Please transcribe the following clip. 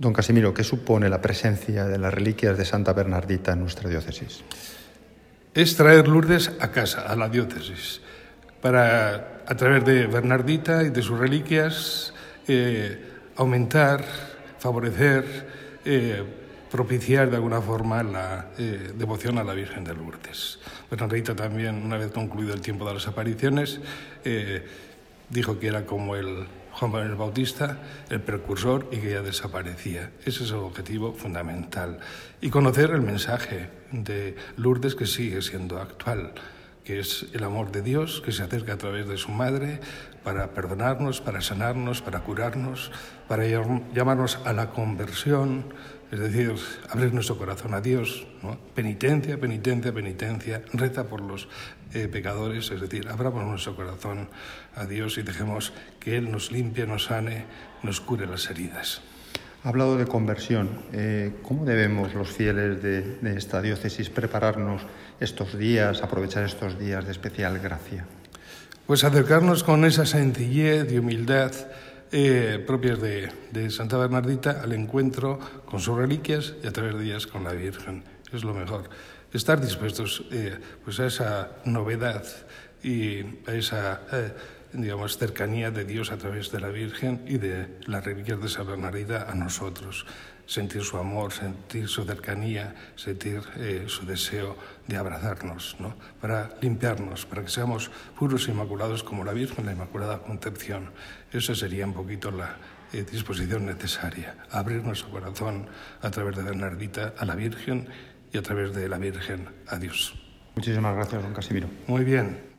Don Casimiro, ¿qué supone la presencia de las reliquias de Santa Bernardita en nuestra diócesis? Es traer Lourdes a casa, a la diócesis, para, a través de Bernardita y de sus reliquias, aumentar, favorecer, propiciar de alguna forma la devoción a la Virgen de Lourdes. Bernardita también, una vez concluido el tiempo de las apariciones, dijo que era como el Juan Manuel Bautista, el precursor, y que ya desaparecía. Ese es el objetivo fundamental. Y conocer el mensaje de Lourdes, que sigue siendo actual, que es el amor de Dios, que se acerca a través de su madre para perdonarnos, para sanarnos, para curarnos, para llamarnos a la conversión, es decir, abrir nuestro corazón a Dios, ¿no? Penitencia, penitencia, penitencia, reza por los pecadores, es decir, abramos nuestro corazón a Dios y dejemos que Él nos limpie, nos sane, nos cure las heridas. Ha hablado de conversión. ¿Cómo debemos los fieles de esta diócesis prepararnos estos días, aprovechar estos días de especial gracia? Pues acercarnos con esa sencillez y humildad propias de Santa Bernardita al encuentro con sus reliquias y a través de ellas con la Virgen. Es lo mejor. Estar dispuestos pues a esa novedad y a esa cercanía de Dios a través de la Virgen y de las reliquias de Santa Bernardita a nosotros. Sentir su amor, sentir su cercanía, sentir su deseo de abrazarnos, ¿no? Para limpiarnos, para que seamos puros e inmaculados como la Virgen, la Inmaculada Concepción. Esa sería un poquito la disposición necesaria, abrir nuestro corazón a través de Bernardita a la Virgen y a través de la Virgen a Dios. Muchísimas gracias, don Casimiro. Muy bien.